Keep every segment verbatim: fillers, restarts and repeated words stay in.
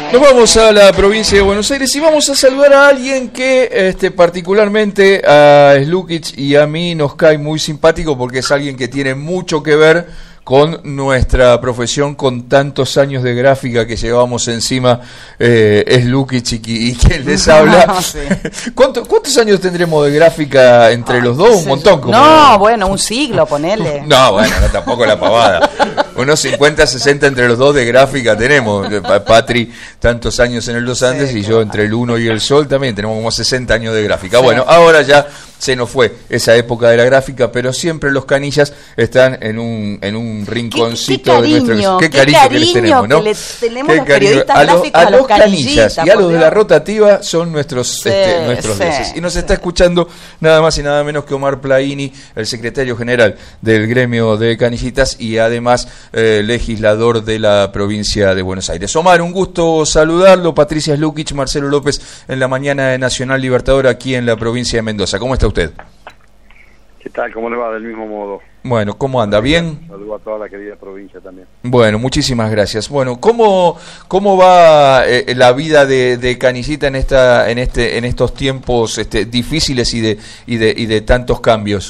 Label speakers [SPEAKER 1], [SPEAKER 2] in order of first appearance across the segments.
[SPEAKER 1] Nos vamos a la provincia de Buenos Aires y vamos a saludar a alguien que este, particularmente a Slukic y a mí nos cae muy simpático porque es alguien que tiene mucho que ver con nuestra profesión, con tantos años de gráfica que llevamos encima, eh, Slukic y, y quien les habla. Sí. ¿Cuánto, ¿Cuántos años tendremos de gráfica entre ah, los dos? Un montón. Como
[SPEAKER 2] no, de... bueno, un siglo, ponele.
[SPEAKER 1] No, bueno, no tampoco la pavada. Unos cincuenta, sesenta entre los dos de gráfica tenemos. Patri, tantos años en el Los Andes, sí, y yo entre el Uno y el Sol también tenemos como sesenta años de gráfica. Sí. Bueno, ahora ya se nos fue esa época de la gráfica, pero siempre los canillas están en un en un rinconcito
[SPEAKER 2] qué, qué cariño,
[SPEAKER 1] de nuestro...
[SPEAKER 2] Qué, qué cariño, cariño que les tenemos, ¿no? Que les tenemos los periodistas gráficos a, lo, a, a los canillas
[SPEAKER 1] y a los de la rotativa son nuestros sí, este, nuestros sí, dioses. Y nos sí. está escuchando nada más y nada menos que Omar Plaini, el secretario general del gremio de canillitas y además eh, legislador de la provincia de Buenos Aires. Omar, un gusto saludarlo. Patricia Slukic, Marcelo López en la mañana de Nacional Libertador aquí en la provincia de Mendoza. ¿Cómo está usted?
[SPEAKER 3] ¿Qué tal? ¿Cómo le va? Del mismo modo.
[SPEAKER 1] Bueno, ¿cómo anda? ¿Bien?
[SPEAKER 3] Saludo a toda la querida provincia también.
[SPEAKER 1] Bueno, muchísimas gracias. Bueno, ¿cómo cómo va eh, la vida de, de Canillita en esta en este en estos tiempos este, difíciles y de y de y de tantos cambios?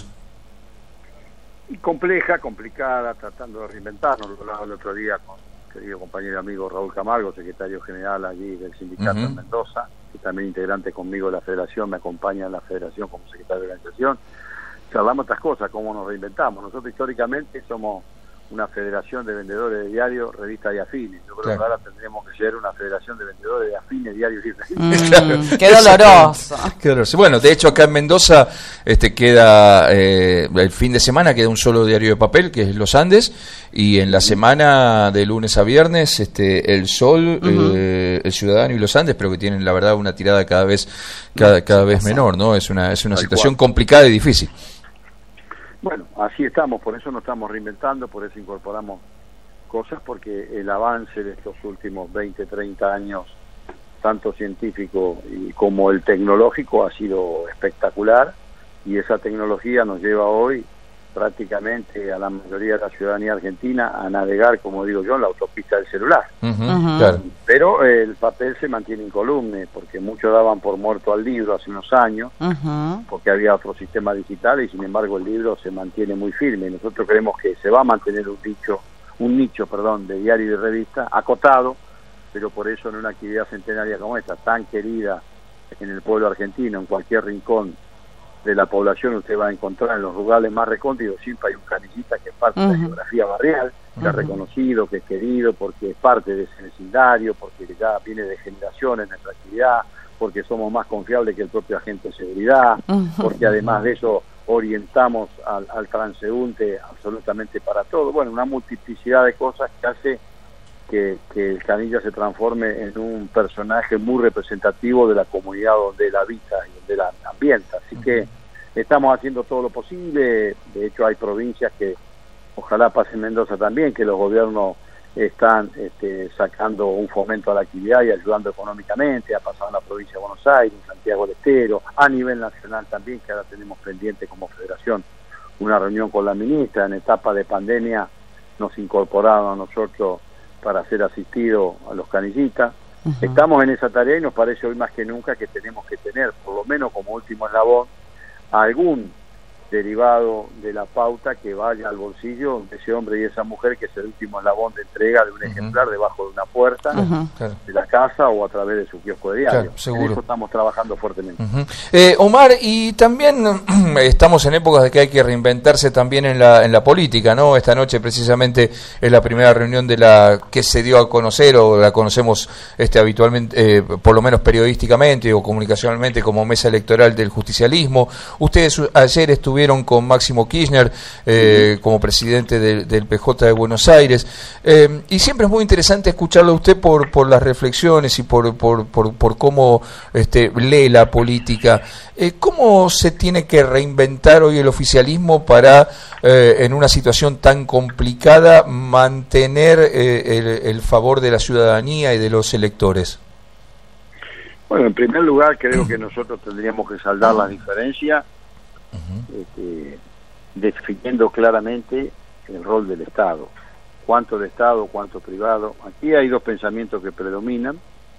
[SPEAKER 3] Compleja, complicada, tratando de reinventarnos. Lo hablaba el otro día con mi querido compañero y amigo Raúl Camargo, secretario general allí del sindicato uh-huh. en Mendoza, que también integrante conmigo de la federación, me acompaña en la federación como secretario de organización. Charlamos estas cosas, cómo nos reinventamos. Nosotros históricamente somos una federación de vendedores de diarios, revistas y afines. Yo creo claro. que ahora tendremos que ser una federación de vendedores de afines, diarios y revistas.
[SPEAKER 2] Mm, claro. Qué doloroso.
[SPEAKER 1] Qué doloroso. Bueno, de hecho acá en Mendoza este queda eh, el fin de semana queda un solo diario de papel, que es Los Andes, y en la semana de lunes a viernes este El Sol, uh-huh. eh, El Ciudadano y Los Andes, pero que tienen la verdad una tirada cada vez cada, cada vez menor, ¿no? Es una es una Tal situación cual. complicada y difícil.
[SPEAKER 3] Bueno, así estamos, por eso nos estamos reinventando, por eso incorporamos cosas, porque el avance de estos últimos veinte, treinta años, tanto científico y como el tecnológico, ha sido espectacular, y esa tecnología nos lleva hoy prácticamente a la mayoría de la ciudadanía argentina a navegar, como digo yo, en la autopista del celular.
[SPEAKER 1] Uh-huh, uh-huh. Claro.
[SPEAKER 3] Pero eh, el papel se mantiene incolume, porque muchos daban por muerto al libro hace unos años, uh-huh. porque había otro sistema digital, y sin embargo el libro se mantiene muy firme. Nosotros creemos que se va a mantener un nicho, un nicho, perdón, de diario y de revista, acotado, pero por eso en una actividad centenaria como esta, tan querida en el pueblo argentino, en cualquier rincón de la población usted va a encontrar en los rurales más recónditos, siempre hay un canillita que es parte uh-huh. de la geografía barrial, que uh-huh. es reconocido, que es querido, porque es parte de ese vecindario, porque ya viene de generaciones nuestra actividad, porque somos más confiables que el propio agente de seguridad, uh-huh. porque además de eso orientamos al, al transeúnte absolutamente para todo. Bueno, una multiplicidad de cosas que hace que, que el canilla se transforme en un personaje muy representativo de la comunidad donde él habita y donde la ambienta. Así que estamos haciendo todo lo posible. De hecho hay provincias que ojalá pase en Mendoza también, que los gobiernos están este, sacando un fomento a la actividad y ayudando económicamente. Ha pasado en la provincia de Buenos Aires, en Santiago del Estero, a nivel nacional también, que ahora tenemos pendiente como federación una reunión con la ministra. En etapa de pandemia nos incorporaron a nosotros para ser asistido a los canillitas. Uh-huh. Estamos en esa tarea y nos parece hoy más que nunca que tenemos que tener, por lo menos como último eslabón, algún derivado de la pauta que vaya al bolsillo de ese hombre y esa mujer, que es el último eslabón de entrega de un uh-huh. ejemplar debajo de una puerta uh-huh. de la casa o a través de su kiosco de diario.
[SPEAKER 1] Claro, seguro.
[SPEAKER 3] En eso estamos trabajando fuertemente.
[SPEAKER 1] Uh-huh. eh, Omar, y también estamos en épocas de que hay que reinventarse también en la en la política, ¿no? Esta noche precisamente es la primera reunión de la que se dio a conocer, o la conocemos este habitualmente, eh, por lo menos periodísticamente o comunicacionalmente, como mesa electoral del justicialismo. Ustedes ayer estuvieron con Máximo Kirchner eh, uh-huh. como presidente de, del P J de Buenos Aires, eh, y siempre es muy interesante escucharlo a usted por por las reflexiones y por por por, por cómo este, lee la política. Eh, ¿Cómo se tiene que reinventar hoy el oficialismo para, eh, en una situación tan complicada, mantener eh, el, el favor de la ciudadanía y de los electores?
[SPEAKER 3] Bueno, en primer lugar creo que nosotros tendríamos que saldar la diferencia Uh-huh. Este, definiendo claramente el rol del Estado, cuánto de Estado, cuánto privado. Aquí hay dos pensamientos que predominan.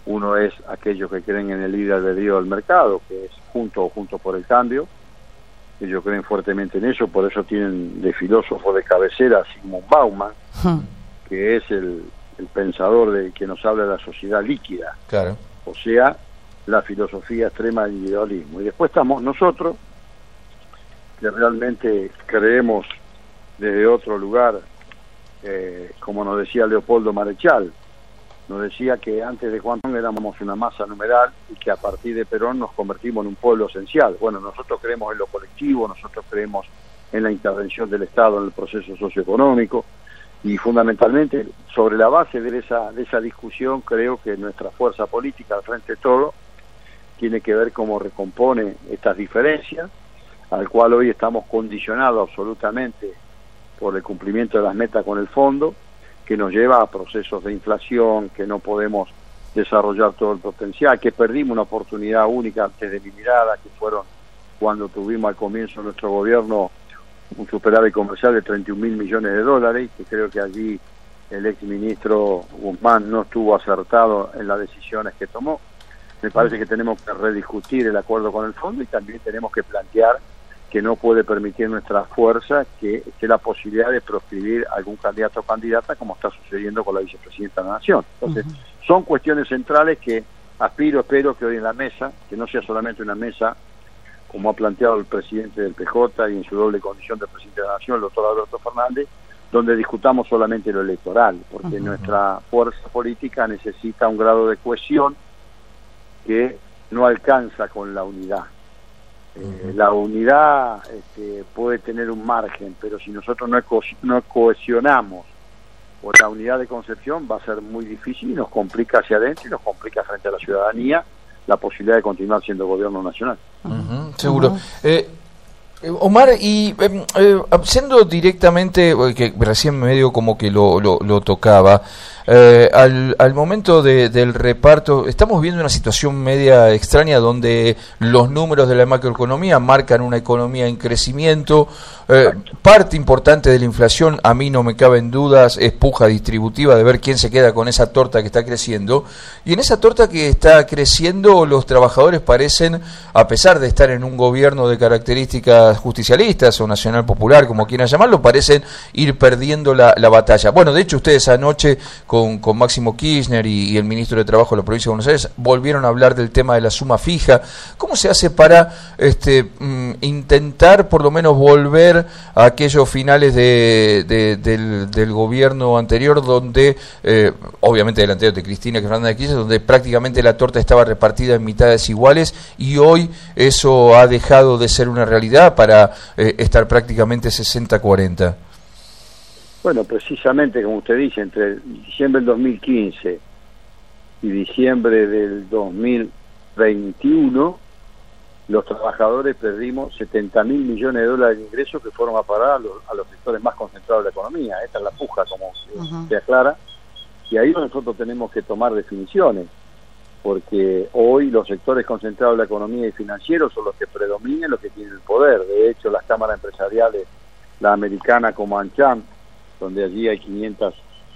[SPEAKER 3] Uno es aquellos que creen en el libre albedrío del mercado, que es Juntos o Juntos por el Cambio. Ellos creen fuertemente en eso, por eso tienen de filósofo de cabecera a Zygmunt Bauman, hmm. que es el, el pensador de que nos habla de la sociedad líquida,
[SPEAKER 1] claro.
[SPEAKER 3] O sea, la filosofía extrema del individualismo. Y después estamos nosotros, que realmente creemos desde otro lugar, eh, como nos decía Leopoldo Marechal, nos decía que antes de Juan éramos una masa numeral y que a partir de Perón nos convertimos en un pueblo esencial. Bueno, nosotros creemos en lo colectivo, nosotros creemos en la intervención del Estado en el proceso socioeconómico y fundamentalmente sobre la base de esa, de esa discusión creo que nuestra fuerza política al frente de todo tiene que ver cómo recompone estas diferencias, al cual hoy estamos condicionados absolutamente por el cumplimiento de las metas con el fondo, que nos lleva a procesos de inflación, que no podemos desarrollar todo el potencial, que perdimos una oportunidad única antes de mi mirada, que fueron cuando tuvimos al comienzo de nuestro gobierno un superávit comercial de treinta y un mil millones de dólares, que creo que allí el exministro Guzmán no estuvo acertado en las decisiones que tomó. Me parece que tenemos que rediscutir el acuerdo con el fondo y también tenemos que plantear que no puede permitir nuestra fuerza que esté la posibilidad de proscribir algún candidato o candidata, como está sucediendo con la vicepresidenta de la Nación. Entonces, uh-huh. son cuestiones centrales que aspiro, espero que hoy en la mesa, que no sea solamente una mesa, como ha planteado el presidente del P J y en su doble condición de presidente de la Nación, el doctor Alberto Fernández, donde discutamos solamente lo electoral, porque uh-huh. nuestra fuerza política necesita un grado de cohesión que no alcanza con la unidad. Eh, la unidad este, puede tener un margen, pero si nosotros no, co no cohesionamos por la unidad de concepción va a ser muy difícil y nos complica hacia adentro y nos complica frente a la ciudadanía la posibilidad de continuar siendo gobierno nacional.
[SPEAKER 1] Uh-huh, seguro. Uh-huh. eh, Omar, y eh, eh, siendo directamente, que recién medio como que lo, lo, lo tocaba, eh, al, al momento de, del reparto, estamos viendo una situación media extraña donde los números de la macroeconomía marcan una economía en crecimiento, eh, parte importante de la inflación, a mí no me caben dudas, es puja distributiva de ver quién se queda con esa torta que está creciendo, y en esa torta que está creciendo los trabajadores parecen, a pesar de estar en un gobierno de características justicialistas o nacional popular, como quieran llamarlo, parecen ir perdiendo la, la batalla. Bueno, de hecho ustedes anoche con, con Máximo Kirchner y, y el ministro de Trabajo de la provincia de Buenos Aires volvieron a hablar del tema de la suma fija. ¿Cómo se hace para este mm, intentar por lo menos volver a aquellos finales de, de, del, del gobierno anterior donde, eh, obviamente del anterior de Cristina Fernández de Kirchner, donde prácticamente la torta estaba repartida en mitades iguales y hoy eso ha dejado de ser una realidad para eh, estar prácticamente sesenta cuarenta?
[SPEAKER 3] Bueno, precisamente como usted dice, entre diciembre del dos mil quince y diciembre del dos mil veintiuno, los trabajadores perdimos setenta mil millones de dólares de ingresos que fueron a parar a los, a los sectores más concentrados de la economía. Esta es la puja, como uh-huh. se aclara, y ahí nosotros tenemos que tomar definiciones, porque hoy los sectores concentrados de la economía y financieros son los que predominan, los que tienen el poder. De hecho, las cámaras empresariales, la americana como ANCHAM, donde allí hay quinientas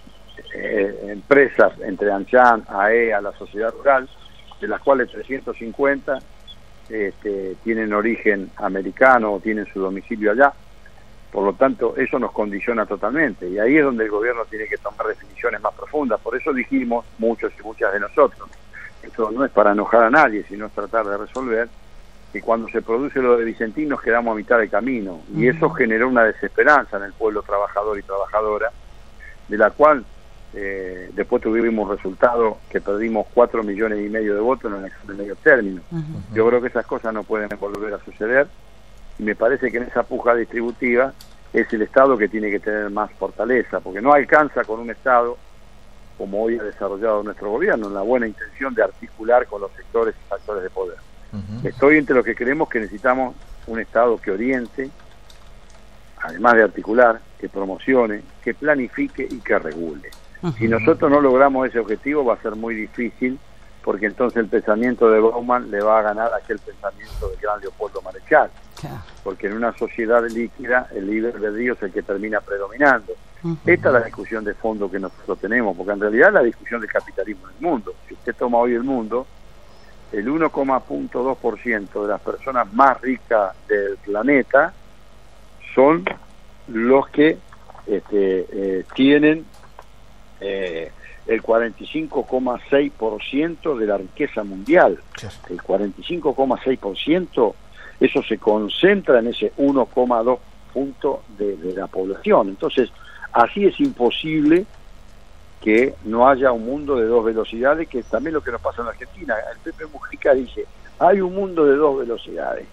[SPEAKER 3] eh, empresas entre ANCHAM, A E A, la sociedad rural, de las cuales trescientas cincuenta este, tienen origen americano o tienen su domicilio allá. Por lo tanto, eso nos condiciona totalmente, y ahí es donde el gobierno tiene que tomar definiciones más profundas. Por eso dijimos, muchos y muchas de nosotros, esto no es para enojar a nadie, sino es tratar de resolver, que cuando se produce lo de Vicentín nos quedamos a mitad de camino, y eso generó una desesperanza en el pueblo trabajador y trabajadora, de la cual eh, después tuvimos resultado que perdimos cuatro millones y medio de votos en la elección de medio término. Uh-huh. Yo creo que esas cosas no pueden volver a suceder, y me parece que en esa puja distributiva es el Estado que tiene que tener más fortaleza, porque no alcanza con un Estado como hoy ha desarrollado nuestro gobierno, en la buena intención de articular con los sectores y factores de poder. Uh-huh. Estoy entre los que creemos que necesitamos un Estado que oriente, además de articular, que promocione, que planifique y que regule. Uh-huh. Si nosotros no logramos ese objetivo va a ser muy difícil, porque entonces el pensamiento de Bauman le va a ganar aquel pensamiento del gran Leopoldo Marechal, uh-huh. porque en una sociedad líquida el libre albedrío es el que termina predominando. Uh-huh. Esta es la discusión de fondo que nosotros tenemos, porque en realidad es la discusión del capitalismo en el mundo. Si usted toma hoy el mundo, el uno coma dos por ciento de las personas más ricas del planeta son los que este, eh, tienen eh, el cuarenta y cinco coma seis por ciento de la riqueza mundial. El cuarenta y cinco coma seis por ciento, eso se concentra en ese uno coma dos punto de, de la población. Entonces, así es imposible que no haya un mundo de dos velocidades, que es también lo que nos pasa en Argentina. El Pepe Mujica dice, hay un mundo de dos velocidades.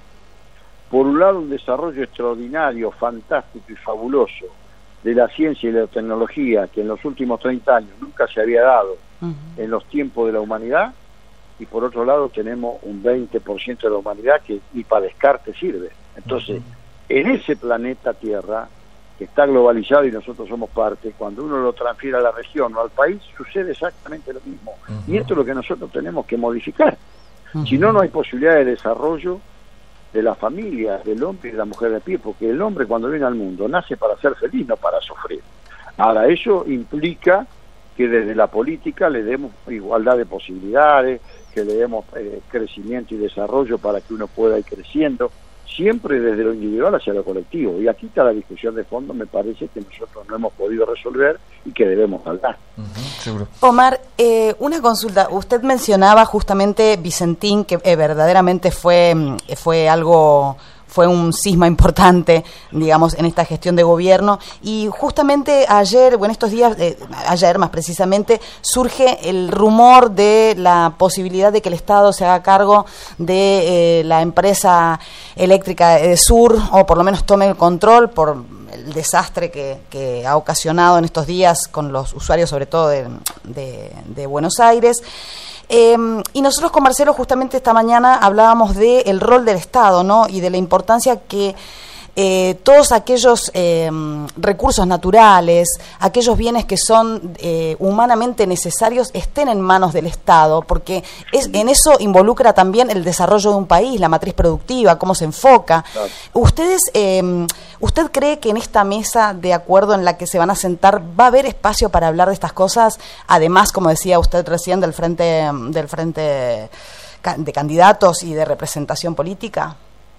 [SPEAKER 3] Por un lado, un desarrollo extraordinario, fantástico y fabuloso de la ciencia y la tecnología, que en los últimos treinta años nunca se había dado uh-huh. en los tiempos de la humanidad, y por otro lado tenemos un veinte por ciento de la humanidad que ni para descarte sirve. Entonces, uh-huh. en ese planeta Tierra, que está globalizado y nosotros somos parte, cuando uno lo transfiere a la región o al país, sucede exactamente lo mismo. Uh-huh. Y esto es lo que nosotros tenemos que modificar. Uh-huh. Si no, no hay posibilidad de desarrollo de la familia, del hombre y de la mujer de pie, porque el hombre cuando viene al mundo nace para ser feliz, no para sufrir. Ahora, eso implica que desde la política le demos igualdad de posibilidades, que le demos eh, crecimiento y desarrollo para que uno pueda ir creciendo, siempre desde lo individual hacia lo colectivo. Y aquí está la discusión de fondo, me parece que nosotros no hemos podido resolver y que debemos hablar.
[SPEAKER 2] Uh-huh, seguro. Omar, eh, una consulta. Usted mencionaba justamente Vicentín, que eh, verdaderamente fue, fue algo... fue un cisma importante, digamos, en esta gestión de gobierno, y justamente ayer, o en estos días, eh, ayer más precisamente, surge el rumor de la posibilidad de que el Estado se haga cargo de eh, la empresa eléctrica de Sur, o por lo menos tome el control por el desastre que, que ha ocasionado en estos días con los usuarios, sobre todo de, de, de Buenos Aires. Eh, y nosotros con Marcelo justamente esta mañana hablábamos del rol del Estado, ¿no? Y de la importancia que eh, todos aquellos eh, recursos naturales, aquellos bienes que son eh, humanamente necesarios estén en manos del Estado, porque es, en eso involucra también el desarrollo de un país, la matriz productiva, cómo se enfoca. Claro. Ustedes, eh, ¿usted cree que en esta mesa de acuerdo en la que se van a sentar va a haber espacio para hablar de estas cosas? Además, como decía usted recién, del frente, del frente de candidatos y de representación política.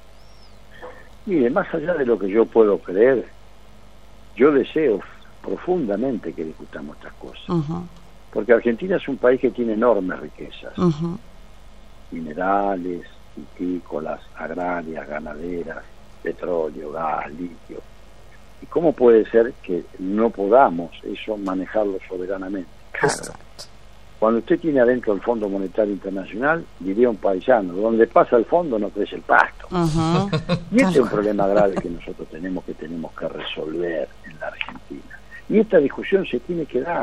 [SPEAKER 3] Mire, más allá de lo que yo puedo creer, yo deseo profundamente que discutamos estas cosas. Uh-huh. Porque Argentina es un país que tiene enormes riquezas. Uh-huh. Minerales, vitícolas, agrarias, ganaderas, petróleo, gas, litio. ¿Y cómo puede ser que no podamos eso manejarlo soberanamente? Claro. Cuando usted tiene adentro el Fondo Monetario Internacional, diría un paisano, donde pasa el fondo no crece el pasto. Uh-huh. Y este es un problema grave que nosotros tenemos que tenemos que resolver en la Argentina. Y esta discusión se tiene que dar.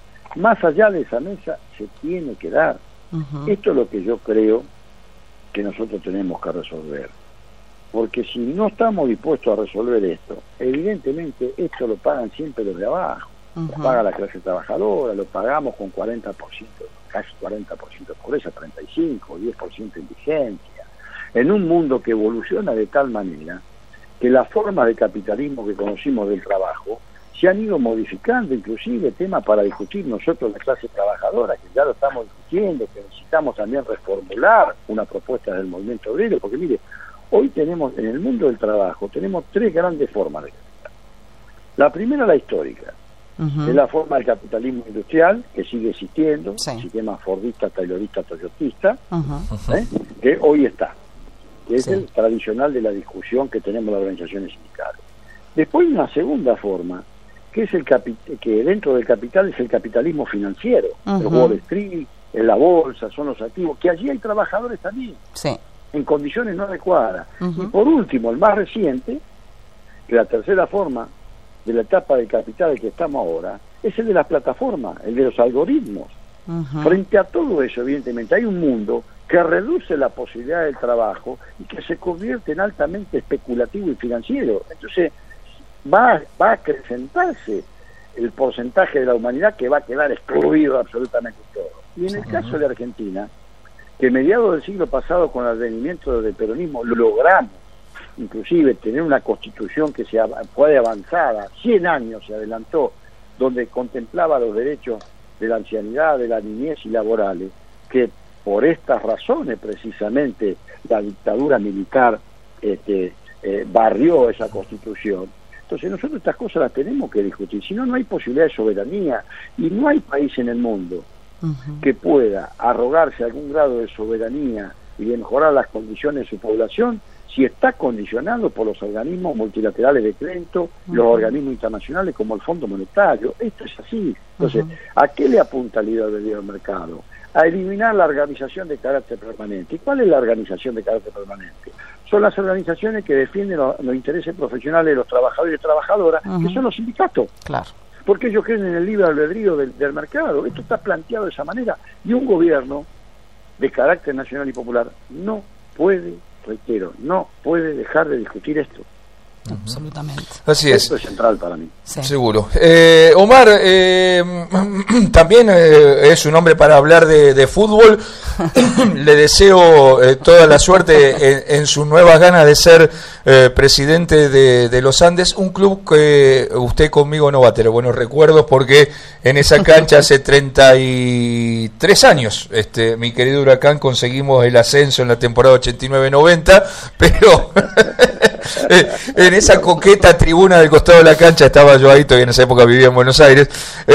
[SPEAKER 3] Más allá de esa mesa, se tiene que dar. Uh-huh. Esto es lo que yo creo que nosotros tenemos que resolver. Porque si no estamos dispuestos a resolver esto, evidentemente esto lo pagan siempre los de abajo. Uh-huh. Lo paga la clase trabajadora, lo pagamos con cuarenta por ciento, casi cuarenta por ciento de pobreza, treinta y cinco, diez por ciento de indigencia, en un mundo que evoluciona de tal manera que las formas de capitalismo que conocimos del trabajo se han ido modificando, inclusive tema para discutir nosotros la clase trabajadora, que ya lo estamos discutiendo, que necesitamos también reformular una propuesta del movimiento obrero, porque mire, hoy tenemos en el mundo del trabajo, tenemos tres grandes formas de capital. La primera, la histórica, uh-huh. es la forma del capitalismo industrial, que sigue existiendo, sí. el sistema fordista, taylorista, toyotista, uh-huh. ¿eh? que hoy está, que es sí. el tradicional de la discusión que tenemos las organizaciones sindicales. Después hay una segunda forma, que es el capi- que dentro del capital es el capitalismo financiero, uh-huh. el Wall Street, en la bolsa, son los activos, que allí hay trabajadores también, sí. en condiciones no adecuadas. Uh-huh. Y por último, el más reciente, que la tercera forma de la etapa del capital que estamos ahora, es el de las plataformas, el de los algoritmos. Uh-huh. Frente a todo eso, evidentemente, hay un mundo que reduce la posibilidad del trabajo y que se convierte en altamente especulativo y financiero. Entonces, va, va a acrecentarse el porcentaje de la humanidad que va a quedar excluido absolutamente todo. Y en el uh-huh. caso de Argentina, que mediados del siglo pasado, con el advenimiento del peronismo, logramos inclusive tener una constitución que se fue avanzada, cien años se adelantó, donde contemplaba los derechos de la ancianidad, de la niñez y laborales, que por estas razones precisamente la dictadura militar este, eh, barrió esa constitución. Entonces nosotros estas cosas las tenemos que discutir, si no, no hay posibilidad de soberanía, y no hay país en el mundo uh-huh. que pueda arrogarse algún grado de soberanía y de mejorar las condiciones de su población si está condicionado por los organismos multilaterales de crédito, uh-huh. los organismos internacionales como el Fondo Monetario. Esto es así. Entonces, uh-huh. ¿a qué le apunta el libre albedrío del mercado? A eliminar la organización de carácter permanente. ¿Y cuál es la organización de carácter permanente? Son las organizaciones que defienden los, los intereses profesionales de los trabajadores y trabajadoras, uh-huh. que son los sindicatos.
[SPEAKER 2] Claro.
[SPEAKER 3] Porque ellos creen en el libre albedrío del, del mercado. Esto está planteado de esa manera. Y un gobierno de carácter nacional y popular no puede, reitero, no puede dejar de discutir esto.
[SPEAKER 2] Absolutamente.
[SPEAKER 1] Así es.
[SPEAKER 3] Esto es central para mí.
[SPEAKER 1] Sí. Seguro. Eh, Omar, eh, también eh, es un hombre para hablar de, de fútbol. Le deseo eh, toda la suerte en, en sus nuevas ganas de ser eh, presidente de, de los Andes, un club que usted conmigo no va a tener buenos recuerdos porque en esa cancha hace treinta y tres años, este, mi querido Huracán, conseguimos el ascenso en la temporada ochenta y nueve noventa, pero en esa coqueta tribuna del costado de la cancha estaba yo ahí, todavía en esa época vivía en Buenos Aires,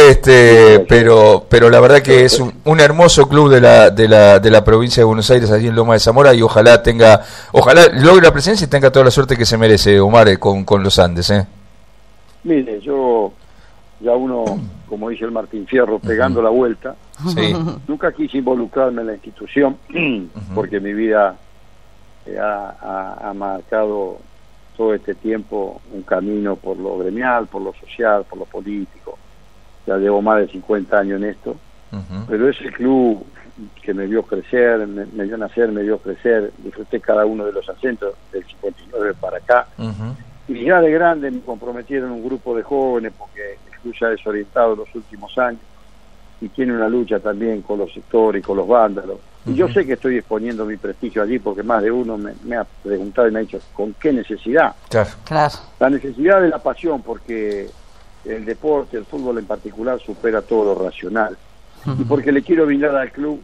[SPEAKER 1] este, pero pero la verdad que es un, un hermoso club de la de la de la provincia de Buenos Aires, allí en Loma de Zamora, y ojalá tenga, ojalá logre la presencia y tenga toda la suerte que se merece, Omar, eh, con, con los Andes. ¿eh?
[SPEAKER 3] Mire, yo ya uno, como dice el Martín Fierro, pegando uh-huh. la vuelta,
[SPEAKER 1] sí.
[SPEAKER 3] nunca quise involucrarme en la institución, uh-huh. porque mi vida eh, ha, ha, ha marcado todo este tiempo un camino por lo gremial, por lo social, por lo político. Ya llevo más de cincuenta años en esto, uh-huh. pero ese club que me vio crecer, me, me vio nacer, me vio crecer, disfruté cada uno de los ascensos del cincuenta y nueve para acá, uh-huh. y ya de grande me comprometieron un grupo de jóvenes, porque el club se ha desorientado en los últimos años, y tiene una lucha también con los sectores y con los vándalos. Y yo sé que estoy exponiendo mi prestigio allí, porque más de uno me, me ha preguntado y me ha dicho, ¿con qué necesidad?
[SPEAKER 1] Claro.
[SPEAKER 2] Claro.
[SPEAKER 3] La necesidad de la pasión, porque el deporte, el fútbol en particular, supera todo lo racional. Uh-huh. Y porque le quiero brindar al club,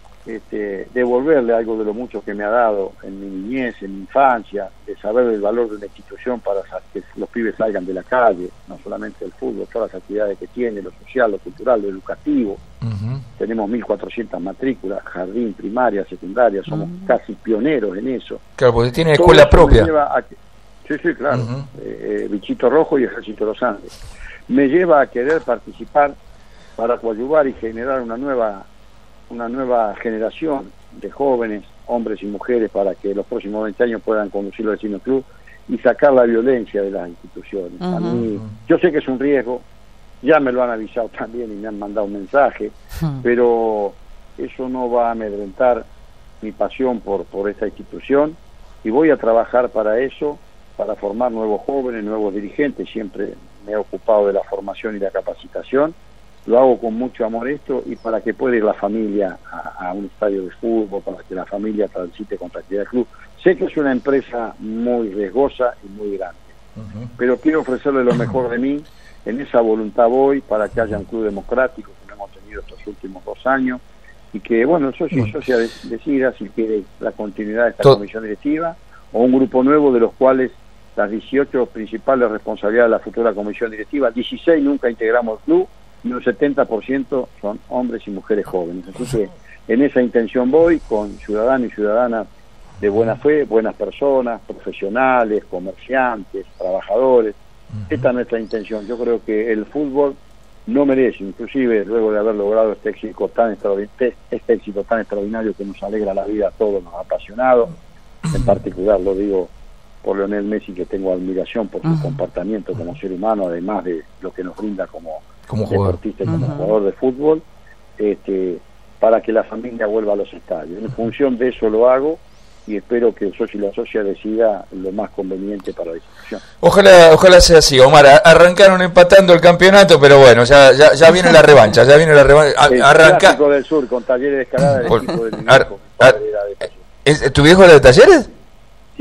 [SPEAKER 3] este, devolverle algo de lo mucho que me ha dado en mi niñez, en mi infancia, de saber el valor de una institución para que los pibes salgan de la calle, no solamente el fútbol, todas las actividades que tiene, lo social, lo cultural, lo educativo. Uh-huh. Tenemos mil cuatrocientas matrículas, jardín, primaria, secundaria, somos uh-huh. casi pioneros en eso.
[SPEAKER 1] Claro, porque tiene todo escuela propia.
[SPEAKER 3] A que, sí, sí, claro, uh-huh. eh, Bichito Rojo y Ejército de los Andes. Me lleva a querer participar para coadyuvar y generar una nueva una nueva generación de jóvenes, hombres y mujeres, para que los próximos veinte años puedan conducir al Vecino Club y sacar la violencia de las instituciones. Uh-huh. A mí, yo sé que es un riesgo, ya me lo han avisado también y me han mandado un mensaje, uh-huh. pero eso no va a amedrentar mi pasión por, por esta institución, y voy a trabajar para eso, para formar nuevos jóvenes, nuevos dirigentes. Siempre me he ocupado de la formación y la capacitación. Lo hago con mucho amor esto, y para que pueda ir la familia a, a un estadio de fútbol, para que la familia transite con tranquilidad del club. Sé que es una empresa muy riesgosa y muy grande, uh-huh. pero quiero ofrecerle lo mejor de mí. En esa voluntad voy, para que haya un club democrático, que no hemos tenido estos últimos dos años, y que, bueno, el socio y socia decida si quiere la continuidad de esta Todo. comisión directiva, o un grupo nuevo, de los cuales las dieciocho principales responsabilidades de la futura comisión directiva, dieciséis nunca integramos el club, y un setenta por ciento son hombres y mujeres jóvenes. Así que en esa intención voy, con ciudadanos y ciudadanas de buena fe, buenas personas, profesionales, comerciantes, trabajadores. Esta es nuestra intención. Yo creo que el fútbol no merece, inclusive luego de haber logrado este éxito tan extraordinario, este éxito tan extraordinario que nos alegra la vida a todos, nos ha apasionado, en particular lo digo por Lionel Messi, que tengo admiración por su uh-huh. comportamiento como ser humano, además de lo que nos brinda como
[SPEAKER 1] como
[SPEAKER 3] deportista y como uh-huh. jugador de fútbol, este, para que la familia vuelva a los estadios. En función de eso lo hago, y espero que el socio y la socia decida lo más conveniente para la institución. Ojalá,
[SPEAKER 1] ojalá sea así, Omar. Arrancaron empatando el campeonato, pero bueno, ya ya, ya viene la revancha, ya viene la revancha.
[SPEAKER 3] Arranca... El Clásico del Sur con Talleres de Escalada, el por... equipo del
[SPEAKER 1] Ar... Ar... ¿Es, ¿Tu viejo era de Talleres?
[SPEAKER 3] Sí,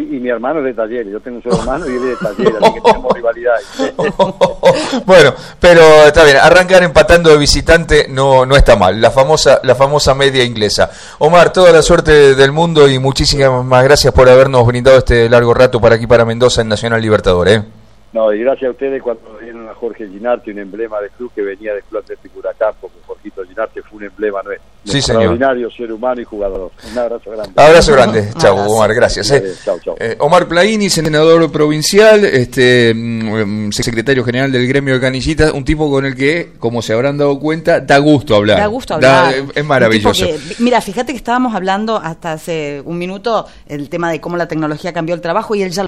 [SPEAKER 3] Sí, y mi hermano es de Talleres, yo tengo un solo hermano y él es de Talleres, así que tenemos rivalidad.
[SPEAKER 1] Bueno, pero está bien, arrancar empatando de visitante no no está mal, la famosa la famosa media inglesa. Omar, toda la suerte del mundo y muchísimas más gracias por habernos brindado este largo rato para aquí, para Mendoza, en Nacional Libertador, ¿eh?
[SPEAKER 3] No, y gracias a ustedes cuando vieron a Jorge Ginarte, un emblema del club que venía del Club Atlético Huracán, porque Jorgito Ginarte fue un emblema nuestro.
[SPEAKER 1] Sí,
[SPEAKER 3] extraordinario
[SPEAKER 1] señor.
[SPEAKER 3] Ser humano y jugador. Un abrazo grande.
[SPEAKER 1] Abrazo grande. Chau, Omar, gracias. Eh.
[SPEAKER 3] Chau, chau.
[SPEAKER 1] Eh, Omar Plaini, senador provincial, este mm, secretario general del gremio de canillitas, un tipo con el que, como se habrán dado cuenta, da gusto hablar.
[SPEAKER 2] Da gusto hablar.
[SPEAKER 1] Da, es maravilloso.
[SPEAKER 2] Que, mira, fíjate que estábamos hablando hasta hace un minuto el tema de cómo la tecnología cambió el trabajo y él ya